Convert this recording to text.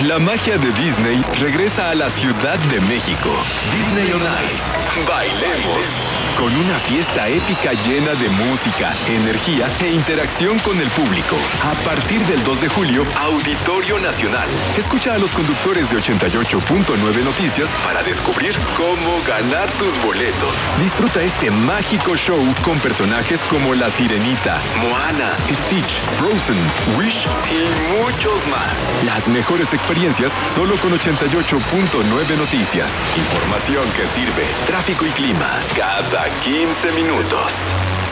La magia de Disney regresa a la Ciudad de México. Disney on Ice. Bailemos. Con una fiesta épica llena de música, energía e interacción con el público. A partir del 2 de julio, Auditorio Nacional. Escucha a los conductores de 88.9 Noticias para descubrir cómo ganar tus boletos. Disfruta este mágico show con personajes como La Sirenita, Moana, Stitch, Frozen, Wish y muchos más. Las mejores experiencias solo con 88.9 Noticias. Información que sirve. Tráfico y clima cada 15 minutos.